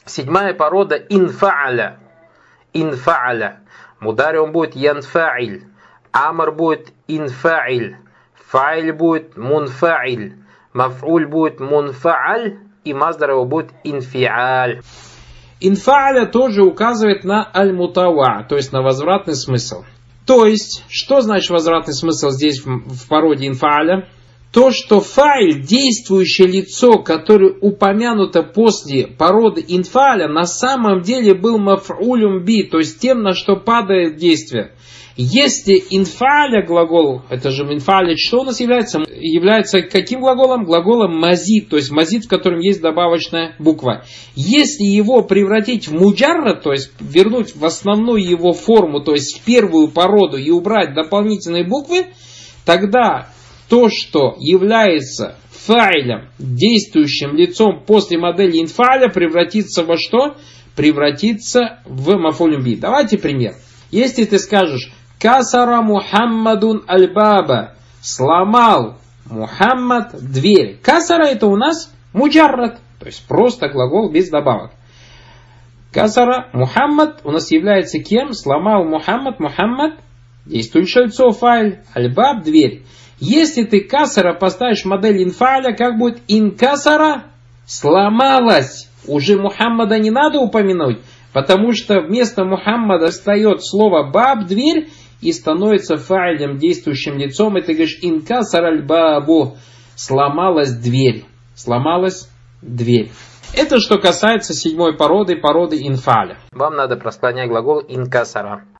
Седьмая порода инфа'аля. Инфа'аля. Мудари он будет янфа'иль. Амр будет инфа'иль. Фа'иль будет мунфа'иль. Маф'уль будет мунфа'аль. И маздар его будет инфи'аль. Инфа'аля тоже указывает на аль-мутава, то есть на возвратный смысл. То есть, что значит возвратный смысл здесь в породе инфа'аля? То, что фа'иль, действующее лицо, которое упомянуто после породы инфа'аля, на самом деле был маф'улюм би, то есть тем, на что падает действие. Если инфа'аля глагол, это же инфа'аля, что у нас является? Является каким глаголом? Глаголом мазид, то есть мазид, в котором есть добавочная буква. Если его превратить в муджаррад, то есть вернуть в основную его форму, то есть в первую породу и убрать дополнительные буквы, тогда то, что является фа'илем, действующим лицом после модели инфа'аля, превратится во что? Превратится в маф'улюм би. Давайте пример. Если ты скажешь «Касара Мухаммадун аль-баба», сломал Мухаммад дверь. Касара это у нас муджаррад, то есть просто глагол без добавок. Касара Мухаммад у нас является кем? Сломал Мухаммад, Мухаммад, действующее лицо фа'иль, аль-баб, дверь. Если ты касара поставишь модель инфа'аля, как будет инкасара? Сломалась. Уже Мухаммада не надо упомянуть, потому что вместо Мухаммада встает слово баб, дверь, и становится фа'илем, действующим лицом. И ты говоришь инкасар аль-бабу. Сломалась дверь. Сломалась дверь. Это что касается седьмой породы инфа'аля. Вам надо просклонять глагол инкасара.